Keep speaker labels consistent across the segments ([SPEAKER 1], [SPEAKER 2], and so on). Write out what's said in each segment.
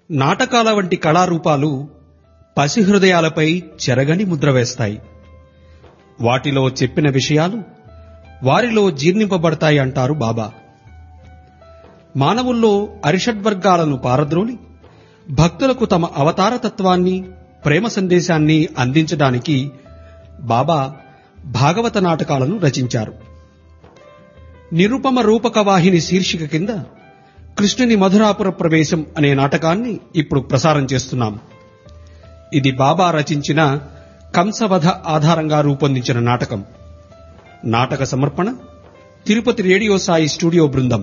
[SPEAKER 1] నాటకాల వంటి కళారూపాలు పసిహృదయాలపై చెరగని ముద్ర వేస్తాయి. వాటిలో చెప్పిన విషయాలు వారిలో జీర్ణింపబడతాయి అంటారు బాబా. మానవుల్లో అరిషడ్వర్గాలను పారద్రోలి భక్తులకు తమ అవతారతత్వాన్ని, ప్రేమ సందేశాన్ని అందించడానికి బాబా భాగవత నాటకాలను రచించారు. నిరుపమ రూపక వాహిని శీర్షిక కింద కృష్ణుని మధురాపుర ప్రవేశం అనే నాటకాన్ని ఇప్పుడు ప్రసారం చేస్తున్నాం. ఇది బాబా రచించిన కంసవధ ఆధారంగా రూపొందించిన నాటకం. నాటక సమర్పణ తిరుపతి రేడియో సాయి స్టూడియో బృందం.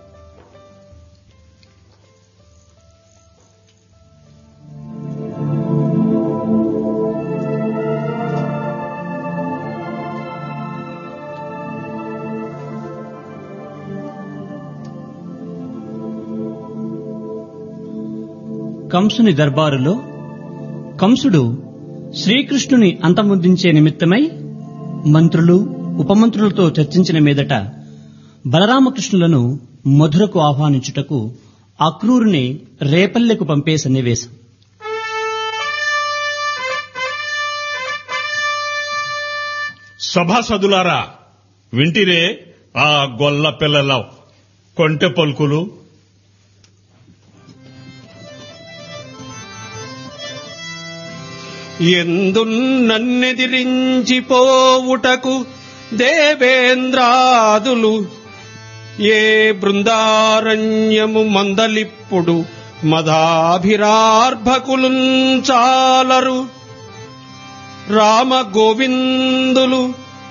[SPEAKER 2] కంసుని దర్బారులో కంసుడు శ్రీకృష్ణుని అంతమొందించే నిమిత్తమై మంత్రులు, ఉపమంత్రులతో చర్చించిన మీదట బలరామకృష్ణులను మధురకు ఆహ్వానించుటకు అక్రూరుని రేపల్లెకు పంపే సన్నివేశం.
[SPEAKER 3] సభాసదులారా, వింటిరే ఆ గొల్ల పిల్లల కొంటె పలుకులు.
[SPEAKER 1] ఎందున్నెదిరించిపోవుటకు దేవేంద్రాదులు ఏ బృందారణ్యము మందలిప్పుడు మదాభిరార్భకులున్ చాలరు. రామ గోవిందులు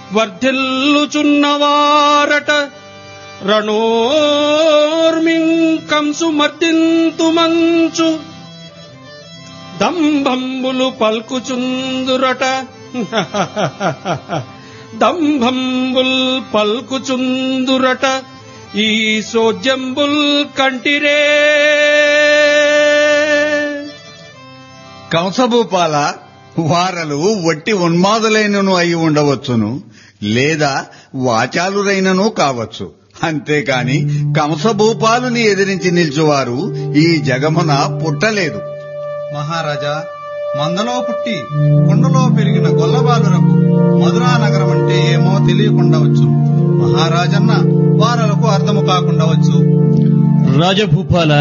[SPEAKER 1] వర్ధిల్లుచున్నవారట రణోర్మింకంసు మర్దింతు మంచు దంభంబులు పల్కుచుందురట దంభంబుల్ పల్కుచుందురట ఈ సోజ్యంబుల్ కంటిరే.
[SPEAKER 4] కంసభూపాల, వారలు వట్టి ఉన్మాదులైనను అయి ఉండవచ్చును, లేదా వాచాలురైనను కావచ్చు. అంతేకాని కంసభూపాలుని ఎదిరించి నిల్చువారు ఈ జగమున పుట్టలేదు.
[SPEAKER 5] మహారాజా, మందలో పుట్టి కుండలో పెరిగిన గొల్లబాలురకు మధురా నగరం అంటే ఏమో తెలియకుండవచ్చు. మహారాజన్న వారలకు అర్థము కాకుండవచ్చు.
[SPEAKER 2] రాజభూపాల,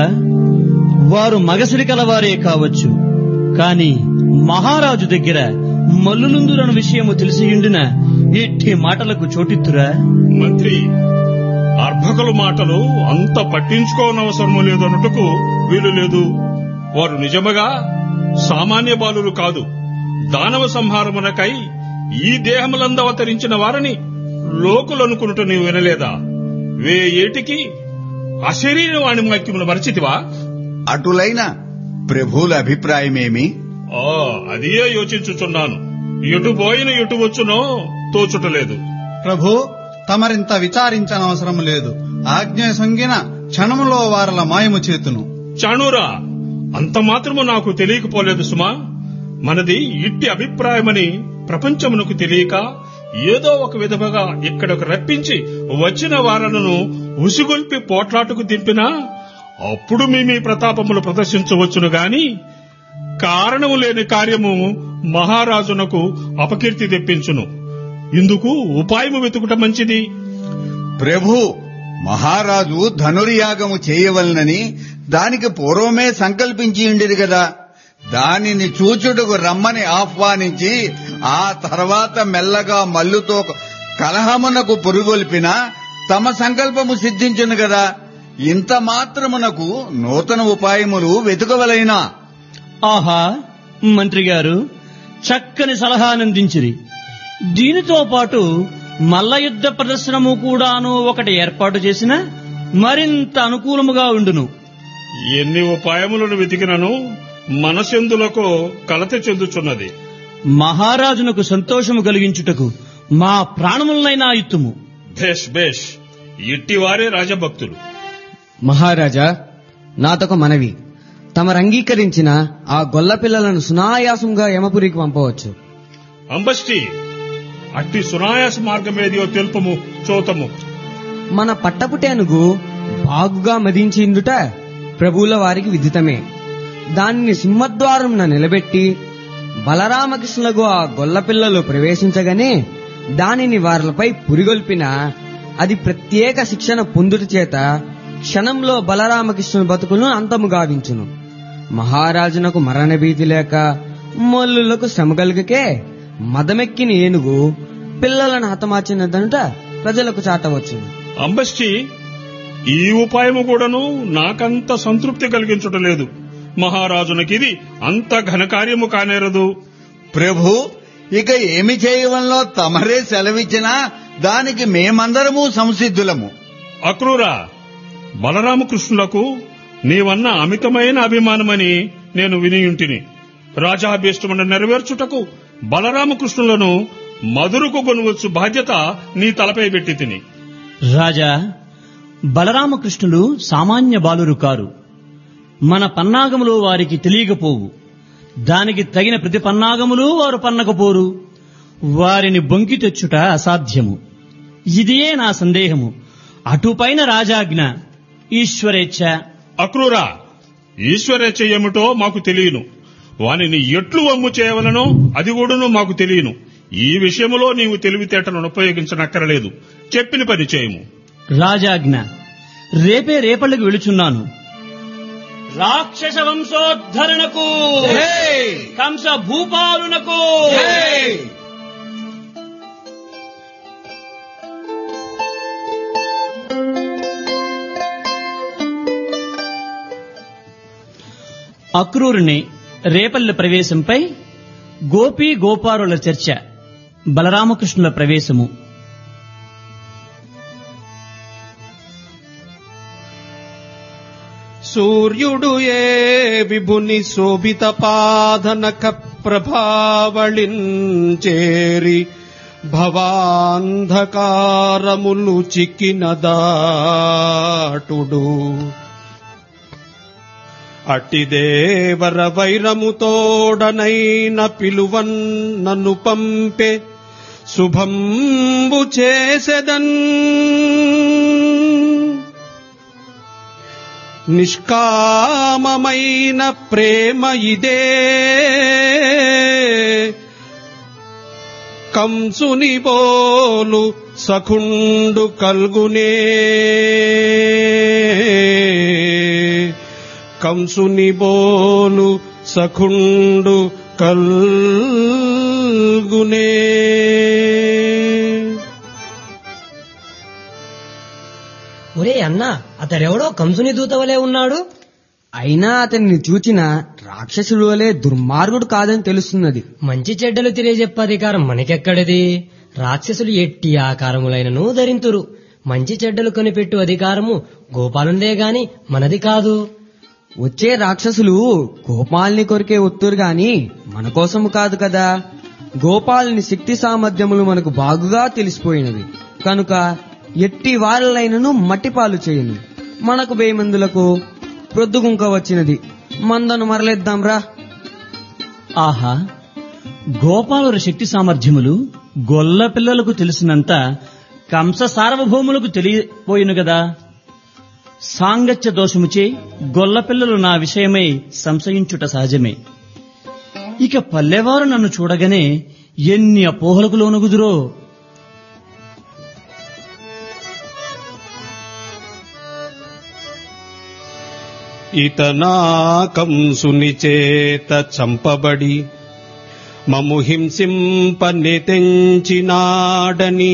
[SPEAKER 2] వారు మగసిరి కలవారే కావచ్చు, కాని మహారాజు దగ్గర మల్లులుందురన్న విషయము తెలిసియుండిన ఇట్టి మాటలకు చోటిత్తురా?
[SPEAKER 3] మంత్రి, అర్భకుల మాటలు అంత పట్టించుకోనవసరము లేదన్నట్టుకు వీలు లేదు. వారు నిజముగా సామాన్య బాలురు కాదు. దానవ సంహారమునకై ఈ దేహములందు అవతరించిన వారిని లోకులనుకునుట నీవు వినలేదా? ఏటికి అశరీర వాణి వాక్యములు మరచితివా?
[SPEAKER 4] అటులైన ప్రభువుల అభిప్రాయమేమి?
[SPEAKER 3] అదే యోచించుచున్నాను. ఎటు పోయిన ఎటు వచ్చునో తోచుటలేదు.
[SPEAKER 5] ప్రభు, తమరింత విచారించనవసరం లేదు. ఆజ్ఞ సంగిన క్షణములో వారల మాయము చేతును.
[SPEAKER 3] చాణూరా, అంత మాత్రము నాకు తెలియకపోలేదు సుమా. మనది ఇట్టి అభిప్రాయమని ప్రపంచమునకు తెలియక ఏదో ఒక విధముగా ఇక్కడకు రప్పించి వచ్చిన వారలను ఉసిగొల్పి పోట్లాటకు దింపినా అప్పుడు మీ ప్రతాపములు ప్రదర్శించవచ్చును గాని కారణము లేని కార్యము మహారాజునకు అపకీర్తి తెప్పించును. ఇందుకు ఉపాయము వెతుకుట మంచిది.
[SPEAKER 4] ప్రభు, మహారాజు ధనుర్యాగము చేయవలనని దానికి పూర్వమే సంకల్పించి ఉండిరు గదా. దానిని చూచుటకు రమ్మని ఆహ్వానించి ఆ తర్వాత మెల్లగా మల్లుతో కలహమునకు పురుగొల్పినా తమ సంకల్పము సిద్ధించును గదా. ఇంత మాత్రమునకు నూతన ఉపాయములు వెతుకవలైనా?
[SPEAKER 2] ఆహా, మంత్రి గారు చక్కని సలహానందించిరి. దీనితో పాటు మల్ల యుద్ధ ప్రదర్శనము కూడాను ఒకటి ఏర్పాటు చేసిన మరింత అనుకూలముగా ఉండును.
[SPEAKER 3] ఎన్ని ఉపాయములను వెతికినను మనసెందులకు కలత చెందుచున్నది.
[SPEAKER 2] మహారాజునకు సంతోషము కలిగించుటకు మా ప్రాణములనైనా ఇత్తుము.
[SPEAKER 3] భేష్ భేష్, ఇట్టివారే రాజభక్తులు.
[SPEAKER 6] మహారాజా, నాదొక మనవి. తమరంగీకరించిన ఆ గొల్ల పిల్లలను సునాయాసంగా యమపురికి పంపవచ్చు.
[SPEAKER 3] అంబష్టి, అట్టి సునాయాస మార్గమేదియో తెలుపము చూతము.
[SPEAKER 6] మన పట్టపుటేనుగు బాగుగా మదించిందుట ప్రభువుల వారికి విదితమే. దానిని సింహద్వారంన నిలబెట్టి బలరామకృష్ణులకు ఆ గొల్లపిల్లలు ప్రవేశించగానే దానిని వారిపై పురిగొల్పిన అది ప్రత్యేక శిక్షణ పొందుట చేత క్షణంలో బలరామకృష్ణుని బతుకులను అంతము గావించును. మహారాజునకు మరణ భీతి లేక మల్లులకు శ్రమ కలుగకే మదమెక్కిన ఏనుగు పిల్లలను హతమార్చినదనుట ప్రజలకు చాటవచ్చును.
[SPEAKER 3] అంబశ్చి, ఈ ఉపాయము కూడాను నాకంత సంతృప్తి కలిగించటం లేదు. మహారాజునకిది అంత ఘనకార్యము కానేరదు.
[SPEAKER 4] ప్రభు, ఇక ఏమి చేయవలనో తమరే సెలవిచ్చినా దానికి మేమందరము సంసిద్ధులము.
[SPEAKER 3] అక్రూరా, బలరామకృష్ణులకు నీవన్న అమితమైన అభిమానమని నేను వినియుంటిని. రాజాభీష్టమును నెరవేర్చుటకు బలరామకృష్ణులను మధురకు కొనువచ్చు బాధ్యత నీ తలపై పెట్టి తిని.
[SPEAKER 2] రాజా, బలరామకృష్ణులు సామాన్య బాలురు కారు. మన పన్నాగములు వారికి తెలియకపోవు. దానికి తగిన ప్రతి పన్నాగములు వారు పన్నకపోరు. వారిని బొంకి తెచ్చుట అసాధ్యము. ఇదే నా సందేహము. అటుపైన రాజాజ్ఞ, ఈశ్వరేచ్ఛ.
[SPEAKER 3] అక్రూరా, ఈశ్వరేచ్ఛ ఏమిటో మాకు తెలియను. వానిని ఎట్లు వమ్ము చేయవలనో అది కూడాను మాకు తెలియను. ఈ విషయంలో నీవు తెలివితేటలను ఉపయోగించనక్కరలేదు. చెప్పిన పని చేయము.
[SPEAKER 2] రాజాజ్ఞ. రేపే రేపళ్ళకి వెళుచున్నాను. రాక్షస వంశోద్ధరణకు, కంస భూపాలునకు. అక్రూరుని రేపల్లె ప్రవేశంపై గోపీ గోపారుల చర్చ. బలరామకృష్ణుల ప్రవేశము.
[SPEAKER 1] సూర్యుడు ఏ విభుని శోభిత పాదనక ప్రభావళించేరి భవాంధకారములు చిక్కిన దాటుడు. అట్టి దేవర వైరముతోడనైన పిలువన్ నన్ను పంపే శుభంబు చేసెదన్. నిష్కామమైన ప్రేమ ఇదే కంసుని బోలు సఖుండు కల్గునే. కంసుని బోలు సఖుండు కల్గునే.
[SPEAKER 7] ఒరే అన్నా, అతడెవడో కంసుని దూత వలె ఉన్నాడు.
[SPEAKER 6] అయినా అతన్ని చూచిన రాక్షసుడు వలె దుర్మార్గుడు కాదని తెలుస్తున్నది.
[SPEAKER 7] మంచి చెడ్డలు తెలియజెప్పే అధికారం మనకెక్కడిది? రాక్షసులు ఎట్టి ఆకారములైనను ధరింతురు. మంచి చెడ్డలు కనిపెట్టు అధికారము గోపాలుందే గాని మనది కాదు.
[SPEAKER 6] వచ్చే రాక్షసులు గోపాల్ని కొరికే ఒత్తురు గాని మన కోసము కాదు కదా. గోపాలుని శక్తి సామర్థ్యములు మనకు బాగుగా తెలిసిపోయినవి కనుక ఎట్టి వారిలైనను మట్టిపాలు చేయను. మనకు వేమందులకు ప్రొద్దుగుంక వచ్చినది, మందను మరలేద్దాంరా.
[SPEAKER 2] ఆహా, గోపాలుర శక్తి సామర్థ్యములు గొల్ల పిల్లలకు తెలిసినంత కంస సార్వభౌములకు తెలియపోయిను గదా. సాంగత్య దోషముచే గొల్ల పిల్లలు నా విషయమై సంశయించుట సహజమే. ఇక పల్లెవారు నన్ను చూడగానే ఎన్ని అపోహలకు లోనుగుదురో.
[SPEAKER 1] ఇతనా కంసుని చేత చంపబడి మము హింసింపని తెంచినాడని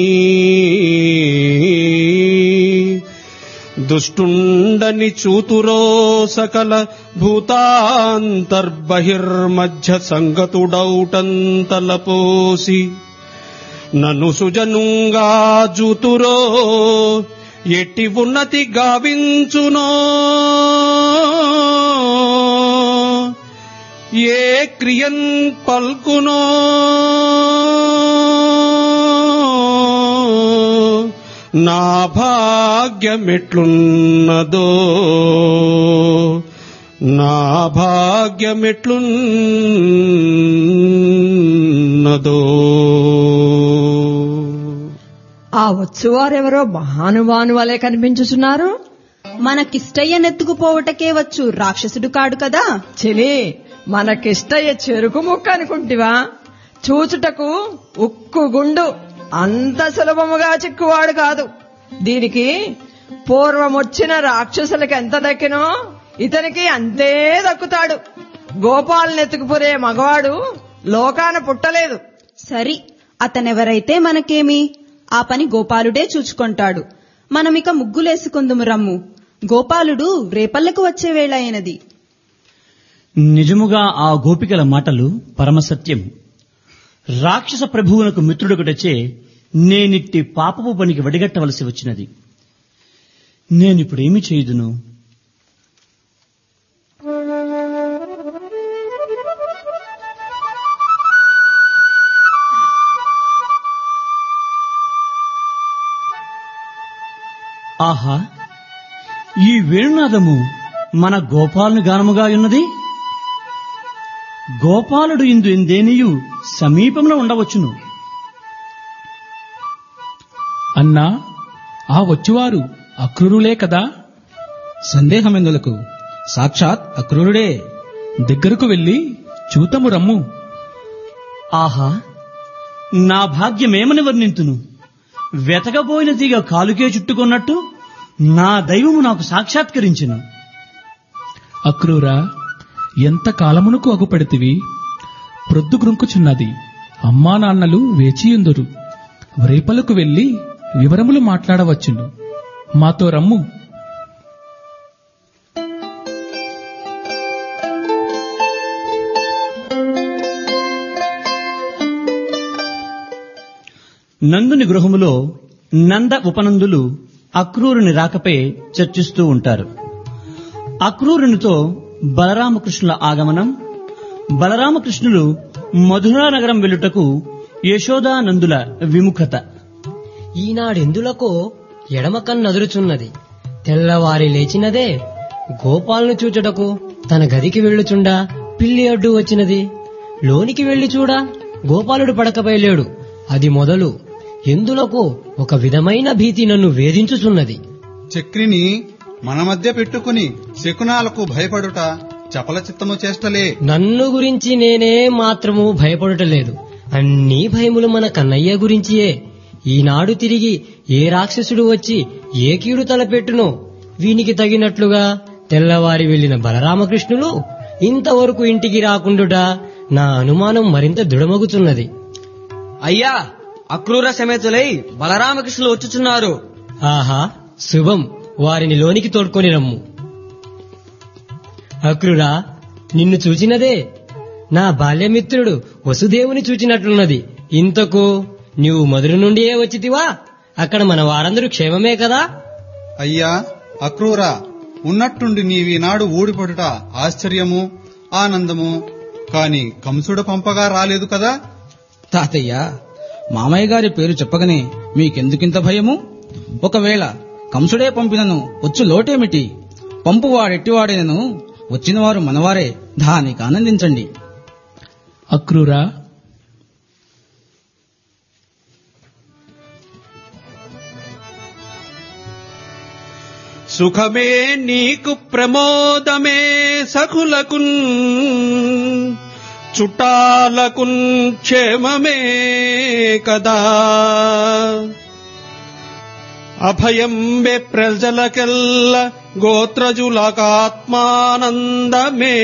[SPEAKER 1] దుష్టుండని చూతురో సకల భూతాంతర్బహిర్మధ్య సంగతుడౌటంతలపోసి నన్ను సుజనుంగా జూతురో ఎట్టి ఉన్నతి గావించునో. ఏ క్రియన్ పల్కునో నా భాగ్యమెట్లున్నదో, నా భాగ్యమెట్లున్నదో.
[SPEAKER 8] ఆ వచ్చువారెవరో మహానుభాను వలె కనిపించుచున్నారు. మనకిష్టయ్యనెత్తుకుపోవటకే వచ్చు రాక్షసుడు కాడు కదా.
[SPEAKER 9] చెలి, మనకిష్టయ్య చెరుకు ముక్క అనుకుంటివా? చూచుటకు ఉక్కు గుండు, అంత సులభముగా చిక్కువాడు కాదు. దీనికి పూర్వమొచ్చిన రాక్షసులకి ఎంత దక్కినో ఇతనికి అంతే దక్కుతాడు. గోపాలనెత్తుకుపోరే మగవాడు లోకాన పుట్టలేదు.
[SPEAKER 8] సరి, అతనెవరైతే మనకేమి, ఆ పని గోపాలుడే చూచుకొంటాడు. మనమిక ముగ్గులేసుకుందుము రమ్ము. గోపాలుడు రేపల్లకు వచ్చే వేళ అయినది.
[SPEAKER 2] నిజముగా ఆ గోపికల మాటలు పరమసత్యం. రాక్షస ప్రభువునకు మిత్రుడొకటచే నేనిట్టి పాపపు పనికి వడిగట్టవలసి వచ్చినది. నేనిప్పుడేమి చేయుదును? ఆహా, ఈ వేణునాదము మన గోపాలుని గానముగా ఉన్నది. గోపాలుడు ఇందు ఎందేనియు సమీపంలో ఉండవచ్చును.
[SPEAKER 10] అన్నా, ఆ వచ్చువారు అక్రూరులే కదా?
[SPEAKER 11] సందేహమెందులకు, సాక్షాత్ అక్రూరుడే.
[SPEAKER 10] దగ్గరకు వెళ్లి చూతము రమ్ము.
[SPEAKER 2] ఆహా, నా భాగ్యమేమని వర్ణింతును. వెతకబోయిన తీగ కాలుకే చుట్టుకున్నట్టు నా దైవము నాకు సాక్షాత్కరించెను.
[SPEAKER 10] అక్రూరా, ఎంత కాలమునకు అగుపడితివి? ప్రొద్దుగ్రుంకుచున్నది. అమ్మా నాన్నలు వేచియుందురు. రేపలకు వెళ్లి వివరములు మాట్లాడవచ్చును. మాతో రమ్ము.
[SPEAKER 2] నందుని గృహములో నంద ఉపనందులు అక్రూరుని రాకపై చర్చిస్తూ ఉంటారు. అక్రూరునితో బలరామకృష్ణుల ఆగమనం, బలరామకృష్ణులు మధురా నగరం వెలుటకు యశోదానందుల విముఖత.
[SPEAKER 7] ఈనాడెందులకో ఎడమ కన్నదురుచున్నది. తెల్లవారి లేచినదే గోపాలను చూచుటకు తన గదికి వెళ్ళుచుండా పిల్లి అడ్డు వచ్చినది. లోనికి వెళ్లి చూడా గోపాలుడు పడకపై లేడు. అది మొదలు ఎందులకు ఒక విధమైన భీతి నన్ను వేధించుచున్నది.
[SPEAKER 5] చక్రిని మన మధ్య పెట్టుకుని శకునాలకు భయపడుట చపల చిత్తము చేష్టలే.
[SPEAKER 7] నన్ను గురించి నేనే మాత్రము భయపడుటలేదు. అన్ని భయములు మన కన్నయ్య గురించియే. ఈనాడు తిరిగి ఏ రాక్షసుడు వచ్చి ఏ కీడు తలపెట్టునో వీనికి తగినట్లుగా తెల్లవారి వెళ్లిన బలరామకృష్ణులు ఇంతవరకు ఇంటికి రాకుండుట నా అనుమానం మరింత దృఢమగుచున్నది.
[SPEAKER 6] అయ్యా, అక్రూర సమేతులై బలరామకృష్ణులు వచ్చుచున్నారు.
[SPEAKER 7] ఆహా, శుభం. వారిని లోనికి తోడ్కొని రమ్ము. అక్రూరా, నిన్ను చూచినదే నా బాల్యమిత్రుడు వసుదేవుని చూచినట్లున్నది. ఇంతకు నీవు మధుర నుండియే వచ్చితివా? అక్కడ మన వారందరూ క్షేమమే కదా?
[SPEAKER 5] అయ్యా అక్రూరా, ఉన్నట్టుండి నీవీనాడు ఊడిపడుట ఆశ్చర్యము, ఆనందము. కాని కంసుడు పంపగా రాలేదు కదా?
[SPEAKER 11] తాతయ్య, మామయ్య గారి పేరు చెప్పగానే మీకెందుకింత భయము? ఒకవేళ కంసుడే పంపినను వచ్చు లోటేమిటి? పంపువాడెట్టివాడేనను వచ్చినవారు మనవారే. దానికి ఆనందించండి.
[SPEAKER 10] అక్రూరా,
[SPEAKER 1] సుఖమే నీకు ప్రమోదమే సఖులకున్, చుట్టాలకున్ క్షేమమే కదా. అభయంబె ప్రజలకెల్ల గోత్రజులకాత్మానందమే.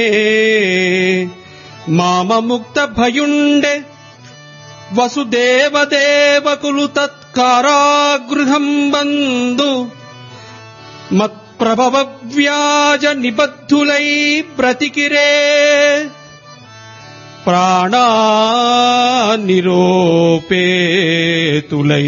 [SPEAKER 1] మామముక్త భయుండే వసుదేవదేవకులు తత్కారాగృహం బందు. మత్ప్రభవ వ్యాజ నిబద్ధులై బ్రతికిరే. ప్రాణానిరోపేతులై.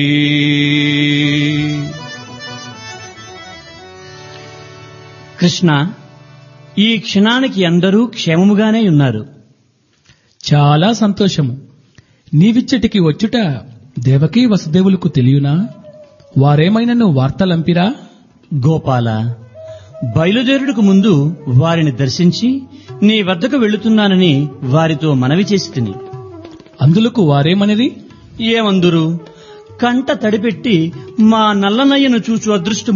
[SPEAKER 2] కృష్ణ, ఈ క్షణానికి అందరూ క్షేమముగానే ఉన్నారు.
[SPEAKER 10] చాలా సంతోషము. నీవిచ్చటికి వచ్చుట దేవకీ వసుదేవులకు తెలియనా? వారేమైనను వార్తలంపిరా?
[SPEAKER 2] గోపాల, బయలుదేరుడుకు ముందు వారిని దర్శించి నీ వద్దకు వెళుతున్నానని వారితో మనవి చేసి తిని.
[SPEAKER 10] అందులకు వారేమనిది?
[SPEAKER 2] ఏమందురు? కంట తడిపెట్టి మా నల్లనయ్యను చూచు అదృష్టము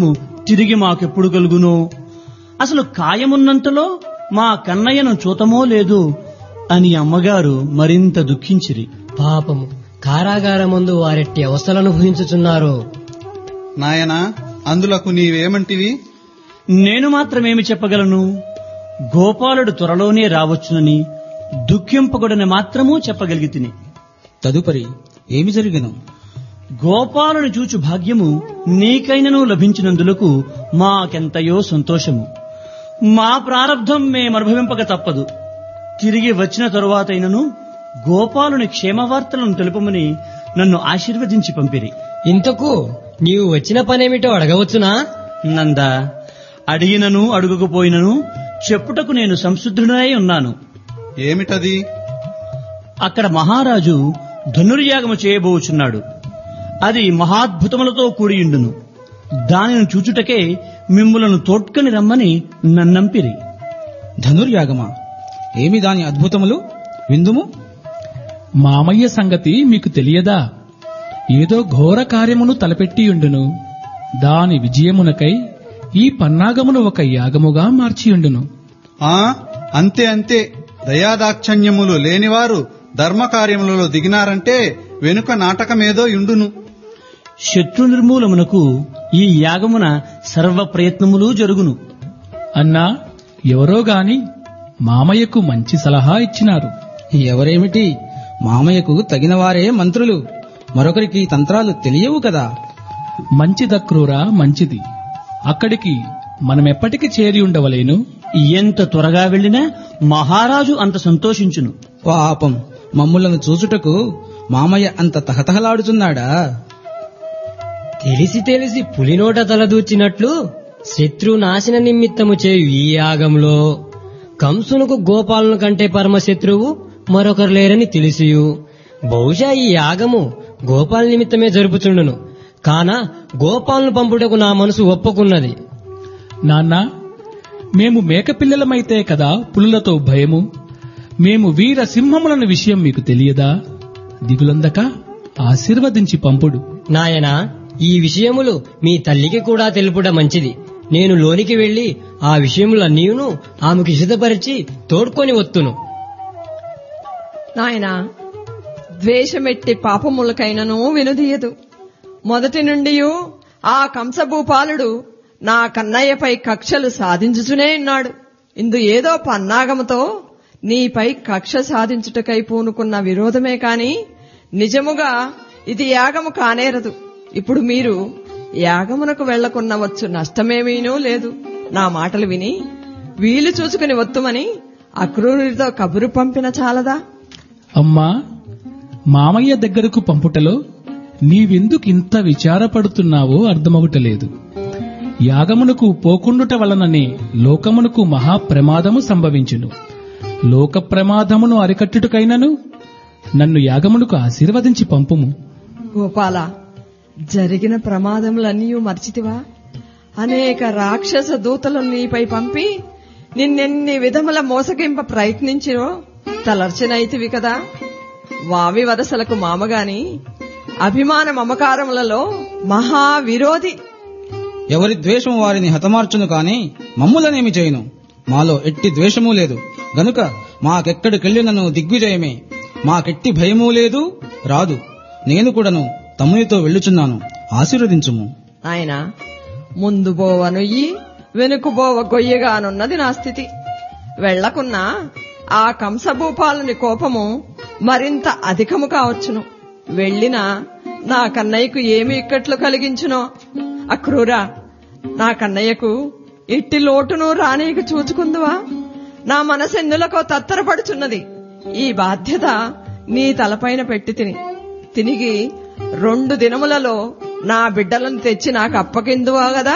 [SPEAKER 2] తిరిగి మాకెప్పుడు కలుగునో, అసలు కాయమున్నంతలో మా కన్నయ్యను చూతమో లేదు అని అమ్మగారు మరింత దుఃఖించిరి.
[SPEAKER 7] పాపము, కారాగారమందు వారెట్టి అవస్థలు అనుభవించుచున్నారో.
[SPEAKER 5] నాయనా, అందులకు నీవేమంటివి?
[SPEAKER 2] నేను మాత్రమేమి చెప్పగలను? గోపాలుడు త్వరలోనే రావచ్చునని దుఃఖింపకూడని మాత్రమూ చెప్పగలిగితిని.
[SPEAKER 11] తదుపరి ఏమి జరిగెను?
[SPEAKER 2] గోపాలుని చూచు భాగ్యము నీకైనను లభించినందులకు మాకెంతయో సంతోషము. మా ప్రారబ్ధం మేమనుభవింపక తప్పదు. తిరిగి వచ్చిన తరువాతైనను గోపాలుని క్షేమవార్తలను తెలుపమని నన్ను ఆశీర్వదించి పంపిరి.
[SPEAKER 7] ఇంతకు నీవు వచ్చిన పనేమిటో అడగవచ్చునా?
[SPEAKER 2] నంద, అడిగినను అడుగకపోయినను చెప్పుటకు నేను సంసిద్ధుడై ఉన్నాను.
[SPEAKER 5] ఏమిటది?
[SPEAKER 2] అక్కడ మహారాజు ధనుర్యాగము చేయబోచున్నాడు. అది మహాద్భుతములతో కూడియుండును. దానిని చూచుటకే మిమ్ములను తోడ్కొని రమ్మని నన్నంపిరి.
[SPEAKER 11] ధనుర్యాగమా? ఏమి దాని అద్భుతములు? విందుము.
[SPEAKER 10] మామయ్య సంగతి మీకు తెలియదా? ఏదో ఘోర కార్యమును తలపెట్టియుండును. దాని విజయమునకై ఈ పన్నాగమును ఒక యాగముగా మార్చియుండును.
[SPEAKER 5] అంతే అంతే. దయాదాక్షణ్యములు లేనివారు ధర్మకార్యములలో దిగినారంటే వెనుక నాటకమేదో యుండును.
[SPEAKER 2] శత్రు నిర్మూలమునకు ఈ యాగమున సర్వ ప్రయత్నములు జరుగును.
[SPEAKER 10] అన్నా, ఎవరో గాని మామయ్యకు మంచి సలహా ఇచ్చినారు.
[SPEAKER 11] ఎవరేమిటి? మామయ్యకు తగిన వారే మంత్రులు. మరొకరికి తంత్రాలు తెలియవు కదా.
[SPEAKER 10] మంచిదక్రూరా, మంచిది. అక్కడికి మనమెప్పటికి చేరి ఉండవలేను.
[SPEAKER 2] ఎంత త్వరగా వెళ్లినా మహారాజు అంత సంతోషించును.
[SPEAKER 11] పాపం, మమ్ములను చూచుటకు మామయ్య అంత తహతహలాడుచున్నాడా?
[SPEAKER 7] తెలిసి తెలిసి పులినోట తలదూర్చినట్లు శత్రు నాశన నిమిత్తము చేయు ఈ యాగంలో కంసునకు గోపాలను కంటే పరమశత్రువు మరొకరు లేరని తెలిసియు బహుశా ఈ యాగము గోపాల నిమిత్తమే జరుపుచుండును. కాన గోపాలను పంపుటకు నా మనసు ఒప్పుకున్నది.
[SPEAKER 10] నాన్న, మేము మేకపిల్లలమైతే కదా పులులతో భయము. మేము వీర సింహములన్న విషయం మీకు తెలియదా? దిగులందక ఆశీర్వదించి పంపుడు.
[SPEAKER 7] నాయనా, ఈ విషయములు మీ తల్లికి కూడా తెలుపుట మంచిది. నేను లోనికి వెళ్లి ఆ విషయములన్నీయును ఆమెకు ఇష్టపరిచి తోడ్కొని వత్తును.
[SPEAKER 9] నాయనా, ద్వేషమెట్టి పాపములకైనను వినుదీయదు. మొదటి నుండి ఆ కంసభూపాలుడు నా కన్నయ్యపై కక్షలు సాధించుచునే ఉన్నాడు. ఇందు ఏదో పన్నాగముతో నీపై కక్ష సాధించుటకై పూనుకున్న విరోధమే కాని నిజముగా ఇది యాగము కానేరదు. ఇప్పుడు మీరు యాగమునకు వెళ్లకున్నవచ్చు నష్టమేమీనూ లేదు. నా మాటలు విని వీలు చూసుకుని వత్తుమని అక్రూరుడితో కబురు పంపిన చాలదా?
[SPEAKER 10] అమ్మా, మామయ్య దగ్గరకు పంపుటలో నీవెందుకింత విచారపడుతున్నావో అర్థమవుటలేదు. యాగమునకు పోకుండుట వలననే లోకమునకు మహాప్రమాదము సంభవించును. లోక ప్రమాదమును అరికట్టుటకైనను నన్ను యాగమునకు ఆశీర్వదించి పంపుము.
[SPEAKER 9] గోపాల, జరిగిన ప్రమాదములన్నీ మర్చితివా? అనేక రాక్షస దూతలను నీపై పంపి నిన్నెన్ని విధముల మోసగింప ప్రయత్నించినో తలర్చినైతివి కదా. వావి వరసలకు మామగాని అభిమాన మమకారములలో మహావిరోధి.
[SPEAKER 11] ఎవరి ద్వేషము వారిని హతమార్చును కాని మమ్ములనేమి చేయును. మాలో ఎట్టి ద్వేషమూ లేదు గనుక మాకెక్కడికెళ్లినను దిగ్విజయమే. మాకెట్టి భయమూ లేదు, రాదు. నేను కూడాను తమ్మునితో వెళ్ళుచున్నాను. ఆశీర్వదించుము.
[SPEAKER 9] ఆయన ముందు బోవ నొయ్యి వెనుక బోవ గొయ్యగానున్నది నా స్థితి. వెళ్లకున్నా ఆ కంసభూపాలుని కోపము మరింత అధికము కావచ్చును. వెళ్ళినా నా కన్నయ్యకు ఏమి ఇక్కట్లు కలిగించునో. అక్రూరా, నా కన్నయ్యకు ఇట్టి లోటును రానీకు చూచుకుందువా? నా మనసెన్నులకో తత్తరపడుచున్నది. ఈ బాధ్యత నీ తలపైన పెట్టి తినిగి 2 దినములలో నా బిడ్డలను తెచ్చి నాకు అప్పకిందువా గదా?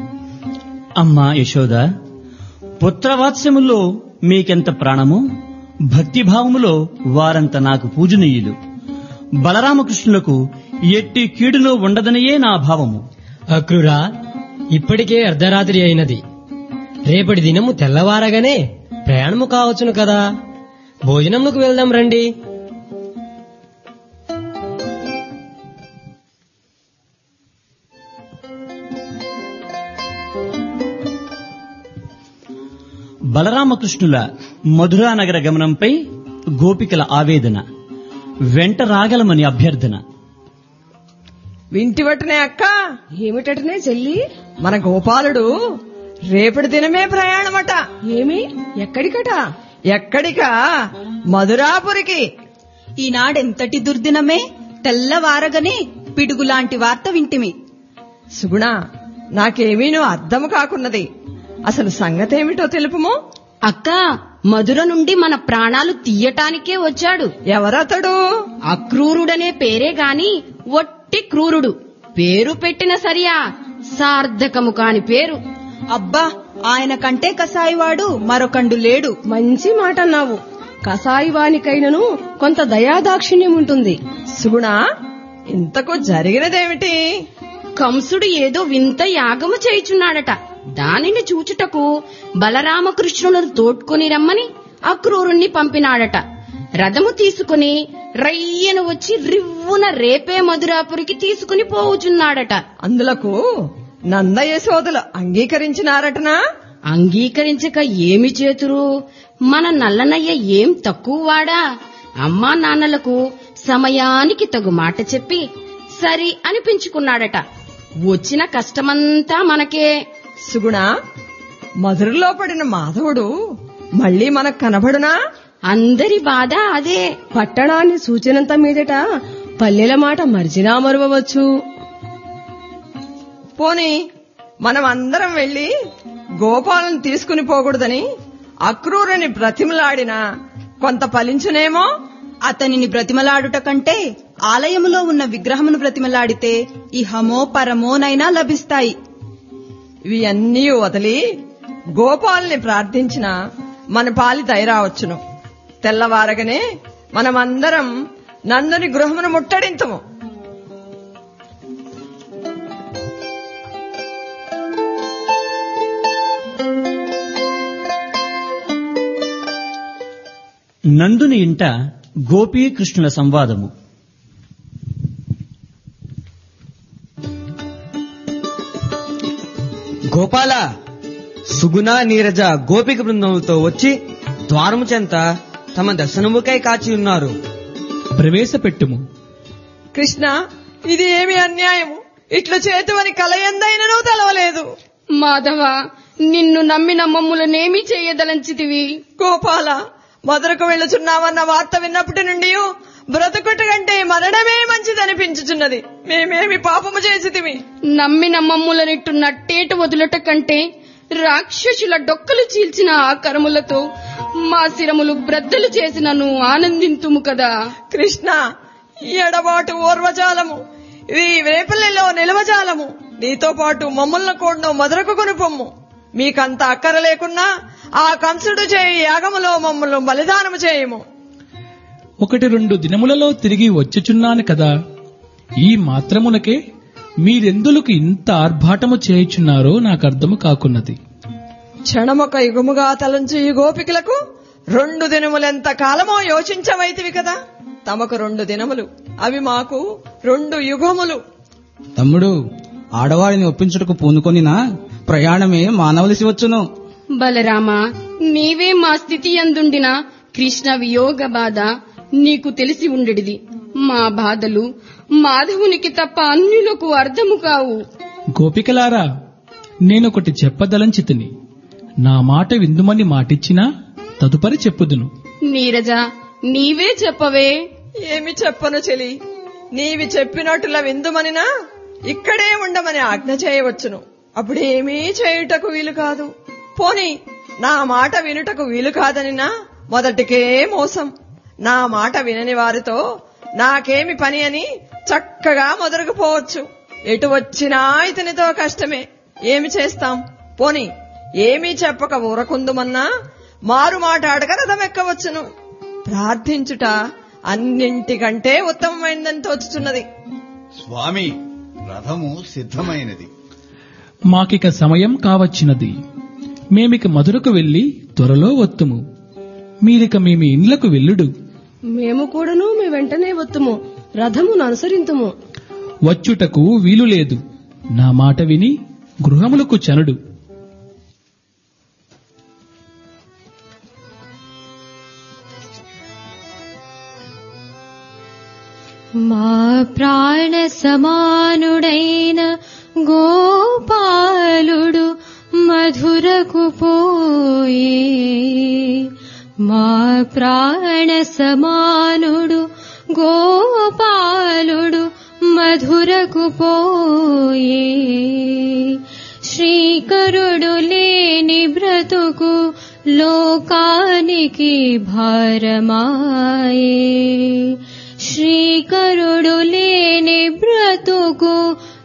[SPEAKER 2] అమ్మా యశోద, పుత్రవాత్స్యములో మీకెంత ప్రాణము, భక్తిభావములో వారంత నాకు పూజనీయులు. బలరామకృష్ణులకు ఎట్టి కీడులో ఉండదనియే నా భావము.
[SPEAKER 7] అక్రూరా, ఇప్పటికే అర్ధరాత్రి అయినది. రేపటి దినము తెల్లవారగానే ప్రయాణము కావచ్చును కదా. భోజనముకు వెళ్దాం రండి.
[SPEAKER 2] బలరామకృష్ణుల మధురానగర గమనంపై గోపికల ఆవేదన, వెంట రాగలమని అభ్యర్థన.
[SPEAKER 9] వింటివటనే అక్క. ఏమిటటనే చెల్లి? మన గోపాలుడు రేపటి దినమే ప్రయాణమట. ఏమి? ఎక్కడికట? ఎక్కడికా? మధురాపురికి.
[SPEAKER 8] ఈనాడెంతటి దుర్దినమే, తెల్లవారగనే పిడుగులాంటి వార్త వింటిమి.
[SPEAKER 9] సుగుణ, నాకేమీనూ అర్థము కాకున్నది. అసలు సంగతేమిటో తెలుపుము.
[SPEAKER 12] అక్క, మధుర నుండి మన ప్రాణాలు తీయటానికే వచ్చాడు.
[SPEAKER 9] ఎవరతడు?
[SPEAKER 12] అక్రూరుడనే పేరే గాని ఒట్టి క్రూరుడు. పేరు పెట్టిన సరియా, సార్థకము కాని పేరు.
[SPEAKER 8] అబ్బా, ఆయన కంటే కసాయివాడు మరొకండు లేడు.
[SPEAKER 13] మంచి మాట అన్నావు. కసాయివానికైనను కొంత దయాదాక్షిణ్యం ఉంటుంది.
[SPEAKER 9] సుగుణ, ఇంతకు జరిగినదేమిటి?
[SPEAKER 12] కంసుడు ఏదో వింత యాగము చేయుచున్నాడట. దానిని చూచుటకు బలరామకృష్ణులను తోడ్కొని రమ్మని అక్రూరుణ్ణి పంపినాడట. రథము తీసుకుని రయ్యను వచ్చి రివ్వున రేపే మధురాపురికి తీసుకుని పోవుచున్నాడట.
[SPEAKER 9] అందులకు నంద యశోదలు అంగీకరించినారటనా?
[SPEAKER 12] అంగీకరించక ఏమి చేతురు? మన నల్లనయ్య ఏం తక్కువవాడా? అమ్మా నాన్నలకు సమయానికి తగు మాట చెప్పి సరి అనిపించుకున్నాడట. వచ్చిన కష్టమంతా మనకే.
[SPEAKER 9] సుగుణ, మధురలో పడిన మాధవుడు మళ్ళీ మనకు కనబడునా?
[SPEAKER 12] అందరి బాధ అదే.
[SPEAKER 13] పట్టణాన్ని సూచనంత మీదట పల్లెల మాట మరిచినా మరువవచ్చు.
[SPEAKER 9] పోనీ మనం అందరం వెళ్లి గోపాలను తీసుకుని పోకూడదని అక్రూరుని బ్రతిమలాడినా కొంత ఫలించునేమో.
[SPEAKER 8] అతనిని బ్రతిమలాడుట కంటే ఆలయములో ఉన్న విగ్రహమును బ్రతిమలాడితే ఇహమో పరమోనైనా లభిస్తాయి.
[SPEAKER 9] ఇవి అన్నీ వదిలి గోపాల్ని ప్రార్థించిన మన పాలి దయరావచ్చును. తెల్లవారగానే మనమందరం నందుని గృహమును ముట్టడించము.
[SPEAKER 2] నందుని ఇంట గోపీకృష్ణుల సంవాదము.
[SPEAKER 6] గోపాల, సుగుణ, నీరజ గోపిక బృందములతో వచ్చి ద్వారము చెంత తమ దర్శనముకై కాచి ఉన్నారు.
[SPEAKER 10] ప్రవేశపెట్టుము.
[SPEAKER 9] కృష్ణ, ఇది ఏమి అన్యాయము! ఇట్లు చేతువని కలయందైనను తెలవలేదు.
[SPEAKER 12] మాధవ, నిన్ను నమ్మిన మమ్ములనేమి చేయదలంచితివి?
[SPEAKER 9] గోపాల, మధురకు వెళ్ళుచున్నామన్న వార్త విన్నప్పటి నుండి బ్రతుకుట కంటే మరణమే మంచిదనిపించుచున్నది. మేమేమి పాపము చేసితిమి?
[SPEAKER 12] నమ్మిన మమ్ములనిట్టు నట్టేటు వదులట కంటే రాక్షసుల డొక్కలు చీల్చిన ఆ కరములతో మా శిరములు బ్రద్దలు చేసినను ఆనందింతుము కదా.
[SPEAKER 9] కృష్ణ, ఈ ఎడబాటు ఓర్వజాలము, ఈ వేపల్లెలో నిలవజాలము. నీతో పాటు మమ్మల్ని కూడా మధురకు కొనుపొమ్ము. మీకంత అక్కర లేకున్నా ఆ కంసుడు చేయి యాగములో మమ్మల్ని బలిదానము చేయము.
[SPEAKER 10] 1-2 దినములలో తిరిగి వచ్చుచున్నాను కదా, ఈ మాత్రమునకే మీరెందులకు ఇంత ఆర్భాటము చేయుచున్నారో నాకర్థము కాకున్నది.
[SPEAKER 9] క్షణమొక యుగముగా తలంచు ఈ గోపికలకు 2 దినములెంత కాలమో యోచించవైతివి కదా. తమకు 2 దినములు, అవి మాకు 2 యుగములు.
[SPEAKER 11] తమ్ముడు, ఆడవారిని ఒప్పించుటకు పూనుకొనినా ప్రయాణమే మానవలసి వచ్చును.
[SPEAKER 12] బలరామ, నీవే మా స్థితి అందుండిన కృష్ణ వియోగ బాధ నీకు తెలిసి ఉండేది. మా బాధలు మాధవునికి తప్ప అన్యులకు అర్థము కావు.
[SPEAKER 10] గోపికలారా, నేనొకటి చెప్పదలంచితిని. నా మాట విందుమని మాటిచ్చినా తదుపరి చెప్పుదును.
[SPEAKER 12] నీరజ, నీవే చెప్పవే.
[SPEAKER 9] ఏమి చెప్పను చెలి, నీవి చెప్పినట్టుల విందుమనినా ఇక్కడే ఉండమని ఆజ్ఞ చేయవచ్చును. అప్పుడేమీ చేయుటకు వీలు కాదు. పోనీ నా మాట వినుటకు వీలు కాదనినా మొదటికే మోసం. నా మాట వినని వారితో నాకేమి పని అని చక్కగా మొదలుకుపోవచ్చు. ఎటు వచ్చినా ఇతనితో కష్టమే. ఏమి చేస్తాం? పోనీ ఏమీ చెప్పక ఊరకుందుమన్నా మారు మాట్లాడక రథమెక్కవచ్చును. ప్రార్థించుట అన్నింటికంటే ఉత్తమమైందని తోచుచున్నది.
[SPEAKER 4] స్వామి, రథము సిద్ధమైనది.
[SPEAKER 10] మాకిక సమయం కావచ్చినది. మేమిక మధురకు వెళ్లి త్వరలో వత్తుము. మీరిక మేమి ఇండ్లకు వెళ్ళుడు.
[SPEAKER 13] మేము కూడాను మీ వెంటనే వత్తుము, రథమును అనుసరింతుము.
[SPEAKER 10] వచ్చుటకు వీలు లేదు. నా మాట విని గృహములకు చనుడు.
[SPEAKER 14] మా ప్రాణ సమానుడైన గోపాలుడు మధురకు పోయే, మా ప్రాణ సమానుడు గోపాలుడు మధురకు పోయే. శ్రీకరుడు లేని బ్రతుకు లోకానికి భారమాయే, శ్రీకరుడు లేని బ్రతుకు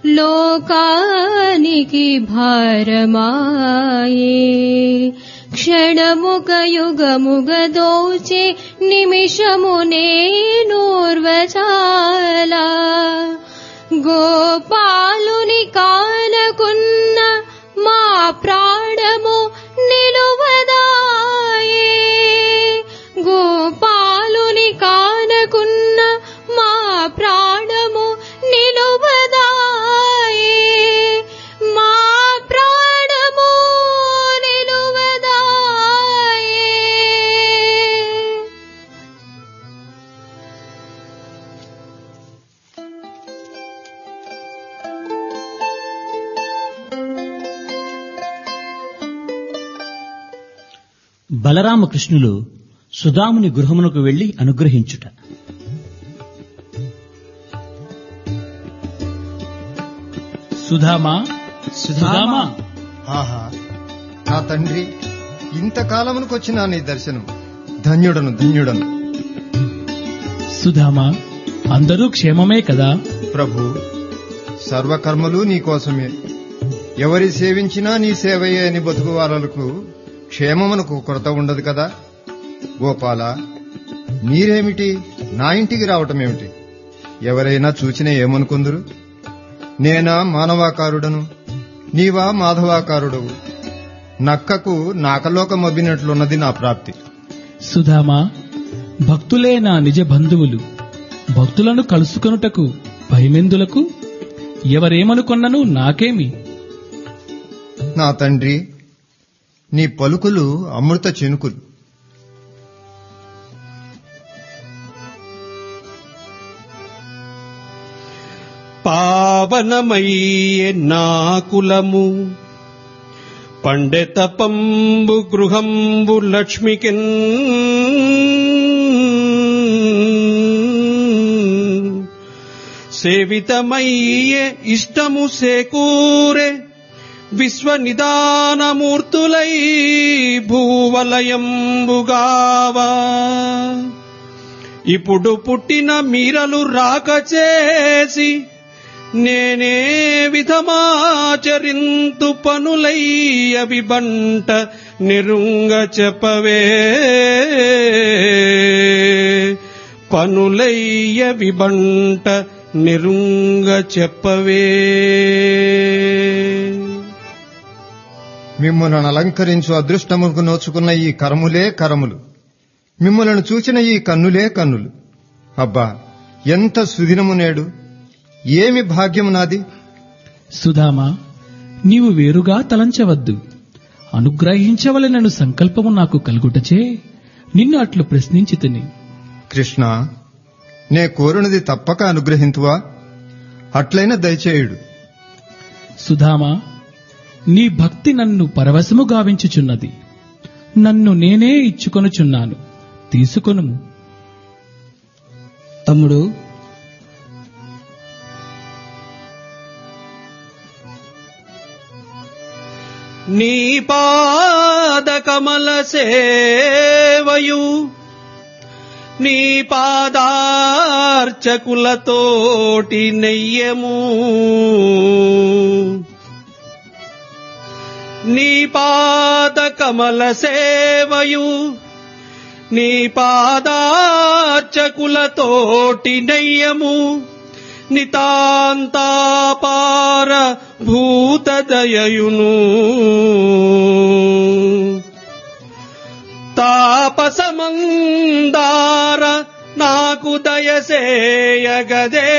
[SPEAKER 14] లోకానికి భారమాయే. క్షణముగ యుగముగ దోచే నిమిషము నేనోర్వచాలా, గోపాలుని కానకున్న మా ప్రాణము నిలువదాయే, గోపాలుని కానకున్న మా ప్రాణము నిలువదాయే, మా ప్రాణము నిలువదాయే.
[SPEAKER 2] బలరామకృష్ణులు సుదాముని గృహమునకు వెళ్లి అనుగ్రహించుట.
[SPEAKER 10] సుధామా, సుధామా,
[SPEAKER 15] ఆహా నా తండ్రి, ఇంతకాలమునకొచ్చిన నీ దర్శనం, ధన్యుడను ధన్యుడను.
[SPEAKER 10] సుధామా, అందరూ క్షేమమే కదా?
[SPEAKER 15] ప్రభు, సర్వకర్మలు నీకోసమే. ఎవరి సేవించినా నీ సేవయే అని బతుకు వారలకు క్షేమమునకు కొరత ఉండదు కదా. గోపాల, మీరేమిటి నా ఇంటికి రావటమేమిటి? ఎవరైనా చూచినా ఏమనుకుందురు? నేనా మానవాకారుడను, నీవా మాధవాకారుడవు. నక్కకు నాకలోకమబ్బినట్లున్నది నా ప్రాప్తి.
[SPEAKER 10] సుధామా, భక్తులే నా నిజ బంధువులు. భక్తులను కలుసుకొనుటకు భయమెందులకు? ఎవరేమనుకొన్నను నాకేమి?
[SPEAKER 15] నా తండ్రి, నీ పలుకులు అమృత చెనుకులు.
[SPEAKER 1] పావనమయ్యే నా కులము పండె తపంబు గృహంబు లక్ష్మికిన్ సేవితమయ్యే ఇష్టము సేకూరే విశ్వనిదానమూర్తులై భూవలయంబుగావా. ఇప్పుడు పుట్టిన మీరలు రాక చేసి నేనే విధమాచరింతు పనులయ్య విబంట నిరుంగ చెప్పవే, పనులయ్య విబంట నిరుంగ చెప్పవే.
[SPEAKER 15] మిమ్ములను అలంకరించు అదృష్టముకు నోచుకున్న ఈ కరములే కరములు, మిమ్ములను చూచిన ఈ కన్నులే కన్నులు. అబ్బా, ఎంత సుదినము నేడు! ఏమి భాగ్యము నాది!
[SPEAKER 10] సుధామా, నీవు వేరుగా తలంచవద్దు. అనుగ్రహించవలెనను సంకల్పము నాకు కలుగుటచే నిన్ను అట్లు ప్రశ్నించితిని.
[SPEAKER 15] కృష్ణ, నే కోరునది తప్పక అనుగ్రహింతువా? అట్లైన దయచేయుడు.
[SPEAKER 10] సుధామా, నీ భక్తి నన్ను పరవశము గావించుచున్నది. నన్ను నేనే ఇచ్చుకొనుచున్నాను, తీసుకొనుము.
[SPEAKER 11] తమ్ముడు,
[SPEAKER 1] నీ పాద కమల సేవయు నీ పాదార్చకులతోటి నెయ్యము, నీ పాద కమల సేవయు నీ పాదార్చకులతోటి నెయ్యము, నితాంతాపార భూతదయయును తాపసమందార నాకు దయసేయగదే.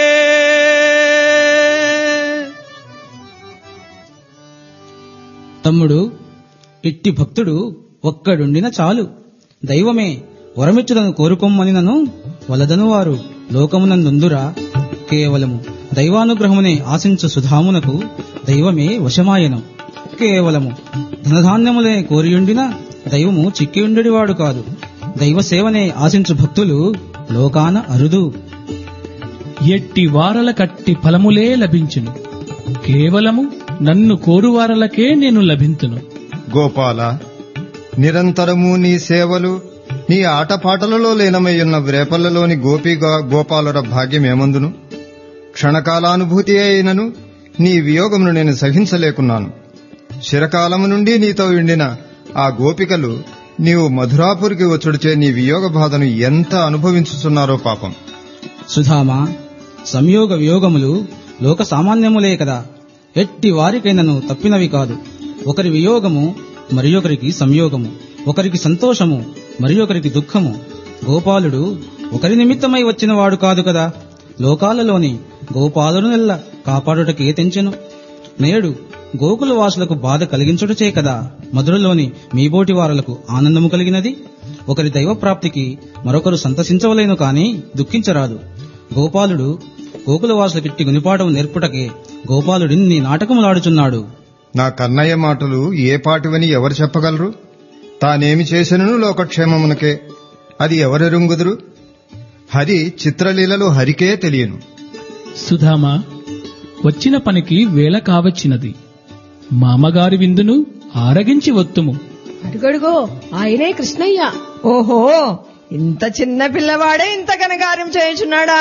[SPEAKER 11] తమ్ముడు, ఇట్టి భక్తుడు ఒక్కడుండిన చాలు. దైవమే వరమిచ్చుదను కోరుకొమ్మని నన్ను వలదను వారు. లోకమునందుందురా కేవలము దైవానుగ్రహమునే ఆశించు సుధామునకు దైవమే వశమాయను. కేవలము ధనధాన్యములే కోరియుండిన దైవము చిక్కియుండెడివాడు కాదు. దైవ సేవనే ఆశించు భక్తులు లోకాన అరుదు.
[SPEAKER 10] ఎట్టి వారల కట్టి ఫలములే లభించును, కేవలము నన్ను కోరువారలకే నేను లభింతును.
[SPEAKER 15] గోపాల, నిరంతరము నీ సేవలు నీ ఆటపాటలలో లీనమయ్యున్న రేపల్లలోని గోపాలుర భాగ్యమేమందును? క్షణకాలానుభూతి అయినను నీ వియోగమును నేను సహించలేకున్నాను. చిరకాలము నుండి నీతో ఉండిన ఆ గోపికలు నీవు మధురాపురికి వచ్చుడిచే నీ వియోగ బాధను ఎంత అనుభవించుతున్నారో పాపం.
[SPEAKER 11] సుధామా, సంయోగ వియోగములు లోక సామాన్యములే కదా. ఎట్టి వారికైనను తప్పినవి కాదు. ఒకరి వియోగము మరి ఒకరికి సంయోగము, ఒకరికి సంతోషము మరి ఒకరికి దుఃఖము. గోపాలుడు ఒకరి నిమిత్తమై వచ్చినవాడు కాదు కదా. లోకాలలోని గోపాలుడు నెల్ల కాపాడుటకే తెంచెను. నేడు గోకుల వాసులకు బాధ కలిగించుటచే కదా మధురలోని మీబోటి వారులకు ఆనందము కలిగినది. ఒకరి దైవప్రాప్తికి మరొకరు సంతసించవలేను కాని దుఃఖించరాదు. గోపాలుడు గోకుల వాసులకిట్టి గునిపాఠం నేర్పుటకే గోపాలుడిన్ని నాటకములాడుచున్నాడు.
[SPEAKER 15] నా కన్నయ్య మాటలు ఏ పాటివని ఎవరు చెప్పగలరు? తానేమి చేసినను లోకక్షేమమునకే, అది ఎవరెరుంగుదురు? హరి చిత్రలీలలు హరికే తెలియను.
[SPEAKER 10] సుధామా, వచ్చిన పనికి వేళ కావచ్చినది. మామగారి విందును ఆరగించి వత్తుము.
[SPEAKER 13] అడుగడుగో ఆయనే కృష్ణయ్య.
[SPEAKER 9] ఓహో, ఇంత చిన్న పిల్లవాడే ఇంత ఘనకార్యం చేయుచున్నాడా?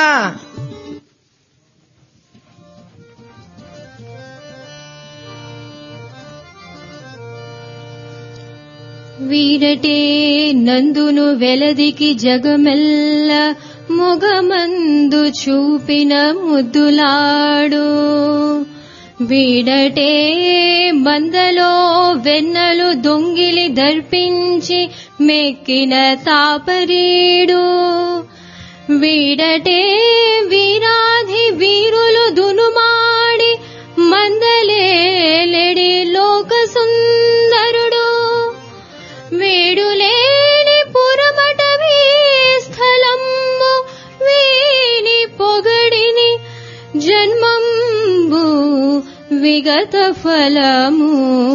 [SPEAKER 14] వీడటే నందును వెలదికి జగమెల్ల మొగమందు చూపిన ముద్దులాడు. వీడటే బందలో వెన్నలు దొంగిలి దర్పించి మెక్కిన తాపరీడు. వీడటే వీరాధి వీరులు దునుమాడి మందలేడి లోక సుందరుడు. వేడులేని పురమటవీ స్థలంబు వీని పొగడిని జన్మంబు విగత ఫలము.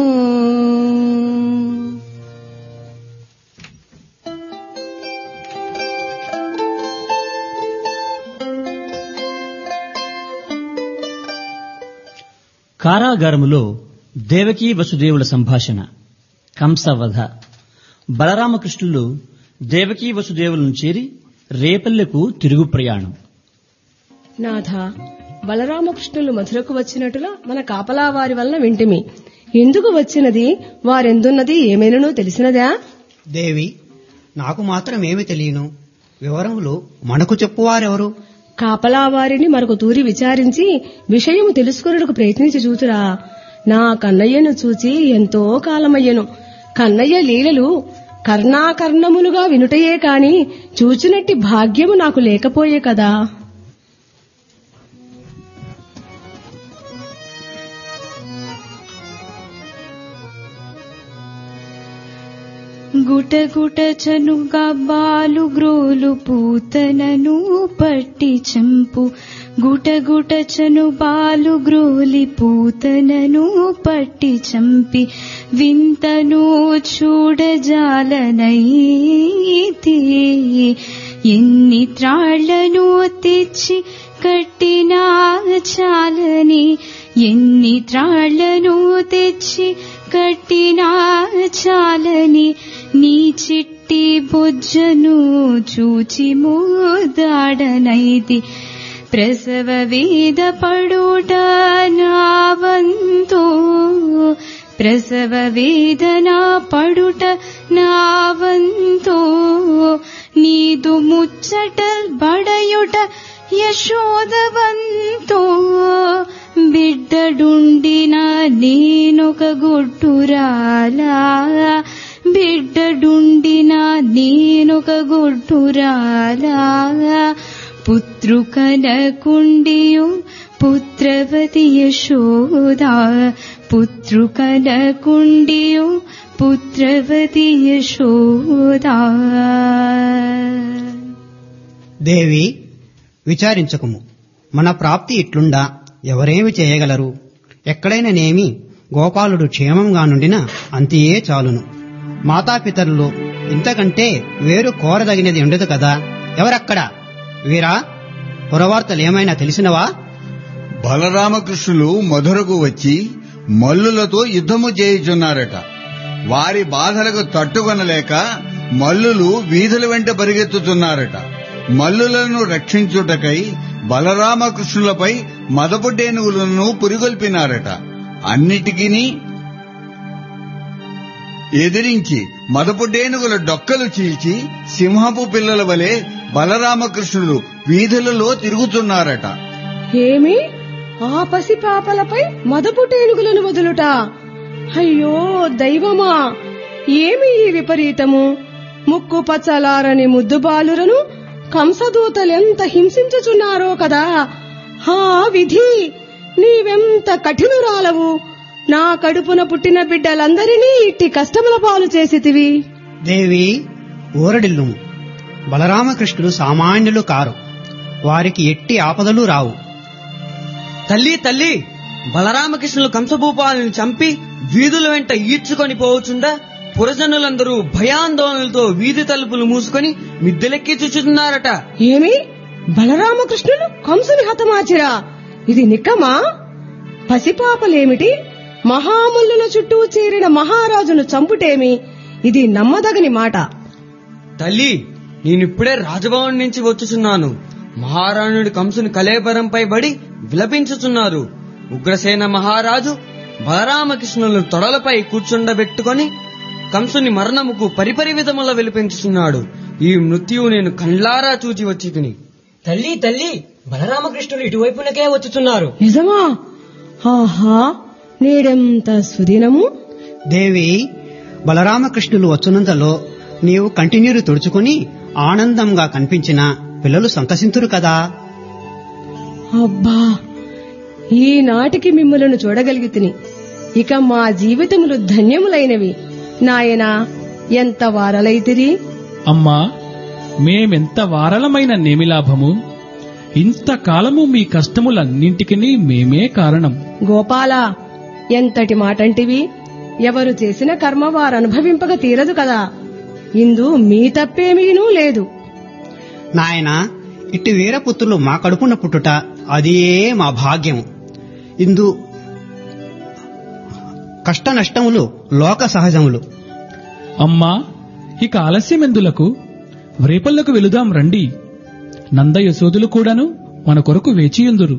[SPEAKER 2] కారాగారములో దేవకీ వసుదేవుల సంభాషణ. కంసవధ. బలరామకృష్ణులు దేవకీ వసుదేవులను చేరి రేపల్లెకు తిరుగు ప్రయాణం.
[SPEAKER 13] నాథ, బలరామకృష్ణులు మధురకు వచ్చినట్టులా మన కాపలా వారి వలన వింటిమి. ఎందుకు వచ్చినది, వారెందున్నది ఏమైనను తెలిసినదా?
[SPEAKER 16] దేవి, నాకు మాత్రం ఏమి తెలియను. వివరములు మనకు చెప్పువారెవరు?
[SPEAKER 13] కాపలా వారిని మరొక తూరి విచారించి విషయము తెలుసుకొనుటకు ప్రయత్నించి చూతురా. నా కన్నయ్యను చూచి ఎంతో కాలమయ్యను. కన్నయ్య లీలలు కర్ణాకర్ణములుగా వినుటయే కాని చూచినట్టి భాగ్యము నాకు లేకపోయే కదా.
[SPEAKER 14] గుటగుట చనుగా బాలు గ్రోలు పూతనను పట్టి చంపు. గుటగుట చను బాలు గ్రోలి పూతనను పట్టి చంపి వింతను చూడజాలనైతి. ఎన్ని త్రాళ్లను తెచ్చి కట్టినా చాలని, ఎన్ని త్రాళ్లను తెచ్చి కట్టినా చాలని, నీ చిట్టి బొజ్జను చూచి మోదాడనైతి. ప్రసవ వేద పడుట నా వంతో, ప్రసవ వేదన పడుట నా వంతో. నీదు ముచ్చట బడయుట యశోదవంతో. బిడ్డడుండిన నేనొక గొడ్డురాలా, బిడ్డడుండిన నేనొక గొడ్డురాలా. పుత్రుకనకుండియు పుత్రవతి యశోదా, పుత్రుకనకుండియు పుత్రవతి యశోదా.
[SPEAKER 16] దేవి, విచారించకుము. మన ప్రాప్తి ఇట్లుండా ఎవరేమి చేయగలరు? ఎక్కడైనానేమి గోపాలుడు క్షేమంగా నుండినా అంతియే చాలును. మాతాపితరులు ఇంతకంటే వేరు కోరదగినది ఉండదు కదా. ఎవరక్కడ? వీరా, పురవార్తలేమైనా తెలిసినవా?
[SPEAKER 4] బలరామకృష్ణులు మధురకు వచ్చి మల్లులతో యుద్ధము చేయుచున్నారట. వారి బాధలకు తట్టుకొనలేక మల్లులు వీధుల వెంట పరిగెత్తుతున్నారట. మల్లులను రక్షించుటకై బలరామకృష్ణులపై మదపుటేనుగులను పురిగొల్పినారట. అన్నిటికీ ఎదిరించి మదపుటేనుగుల డొక్కలు చీల్చి సింహపు పిల్లల వలె బలరామకృష్ణులు వీధులలో తిరుగుతున్నారట.
[SPEAKER 13] ఏమి ఆ పసిపాపలపై మదపుటేనుగులను వదులుట? అయ్యో దైవమా, ఏమి ఈ విపరీతము! ముక్కు పచ్చలారని ముద్దుబాలురను కంసదూతలెంత హింసించుచున్నారో కదా. హా విధి, నీవెంత కఠినురాలవు! నా కడుపున పుట్టిన బిడ్డలందరినీ ఇట్టి కష్టముల పాలు చేసితివి.
[SPEAKER 16] దేవి, ఊరడిల్లు. బలరామకృష్ణులు సామాన్యులు కారు. వారికి ఎట్టి ఆపదలు రావు.
[SPEAKER 6] తల్లి తల్లి, బలరామకృష్ణులు కంసభూపాలను చంపి వీధుల వెంట ఈడ్చుకొని పోవచుండా పురజనులందరూ భయాందోళనలతో వీధి తలుపులు మూసుకొని మిద్దెలెక్కి చూచుతున్నారట.
[SPEAKER 13] ఏమి, బలరామకృష్ణులు కంసుని హతమార్చిరా? ఇది నిక్కమా? పసిపాపలేమిటి, మహామల్లుల చుట్టూ చేరిన మహారాజును చంపుటేమి? ఇది నమ్మదగని మాట.
[SPEAKER 6] తల్లి, నేనిప్పుడే రాజభవన్ నుంచి వచ్చుచున్నాను. మహారాణుడి కంసుని కళేబరంపై బడి విలపించుచున్నారు. ఉగ్రసేన మహారాజు బలరామకృష్ణులను తొడలపై కూర్చుండబెట్టుకొని కంసుని మరణముకు పరిపరి విధముల విలపించుచున్నాడు. ఈ మృత్యువు నేను కళ్ళారా చూచి వచ్చి తిని.
[SPEAKER 7] తల్లి తల్లి, బలరామకృష్ణులు ఇటువైపునకే వచ్చుతున్నారు.
[SPEAKER 13] నిజమా? ఆహా, నేడెంత సుదినము.
[SPEAKER 16] దేవి, బలరామకృష్ణులు వచ్చునంతలో నీవు కంటినీరు తుడుచుకుని ఆనందంగా కనిపించిన పిల్లలు సంతసింతురు కదా.
[SPEAKER 13] అబ్బా, ఈనాటికి మిమ్ములను చూడగలిగితిని. ఇక మా జీవితములు ధన్యములైనవి. నాయనా, ఎంత వారలైతిరి!
[SPEAKER 10] అమ్మా, మేమెంత వారలమైన నేమిలాభము. ఇంతకాలము మీ కష్టములన్నింటికి మేమే కారణం.
[SPEAKER 13] గోపాల, ఎంతటి మాటంటివి! ఎవరు చేసిన కర్మ వారనుభవింపక తీరదు కదా. ఇందు మీ తప్పేమీనూ లేదు.
[SPEAKER 16] నాయనా, ఇట్టి వీరపుత్రులు మా కడుపున పుట్టుట అదే మా భాగ్యం. ఇందు కష్ట నష్టములు లోక సహజములు.
[SPEAKER 10] అమ్మా, ఇక ఆలస్యమెందులకు? రేపల్లకు వెళుదాం రండి. నంద యశోదులు కూడాను మన కొరకు వేచియుందురు.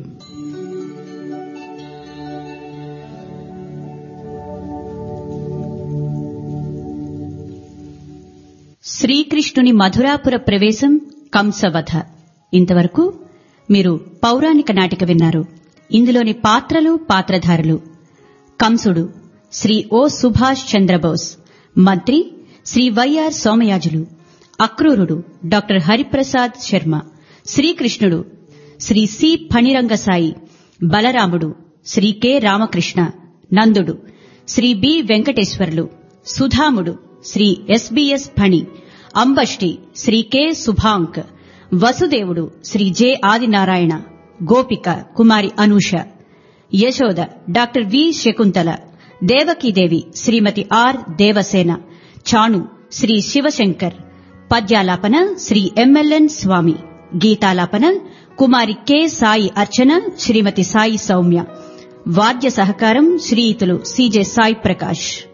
[SPEAKER 17] శ్రీకృష్ణుని మధురాపుర ప్రవేశం, కంసవధ. ఇంతవరకు మీరు పౌరాణిక నాటిక విన్నారు. ఇందులోని పాత్రలు, పాత్రధారులు: కంసుడు శ్రీ ఓ సుభాష్ చంద్రబోస్, మంత్రి శ్రీ వైఆర్ సోమయాజులు, అక్రూరుడు డాక్టర్ హరిప్రసాద్ శర్మ, శ్రీకృష్ణుడు శ్రీ సి ఫణిరంగసాయి, బలరాముడు శ్రీ కె రామకృష్ణ, నందుడు శ్రీ బి వెంకటేశ్వర్లు, సుధాముడు శ్రీ ఎస్బిఎస్ ఫణి, అంబష్టి శ్రీ కె సుభాంక్, వసుదేవుడు శ్రీ జె ఆదినారాయణ, గోపిక Kumari Anusha, Yashoda doctor V Shakuntala, Devakidevi Shrimati R Devasena, చాణు శ్రీ శివశంకర్, పద్యాలాపన శ్రీ ఎంఎల్ఎన్ స్వామి, గీతాలాపన కుమారి కె సాయి అర్చన, శ్రీమతి సాయి సౌమ్య, వాద్య సహకారం శ్రీయుతులు సిజె సాయి ప్రకాష్.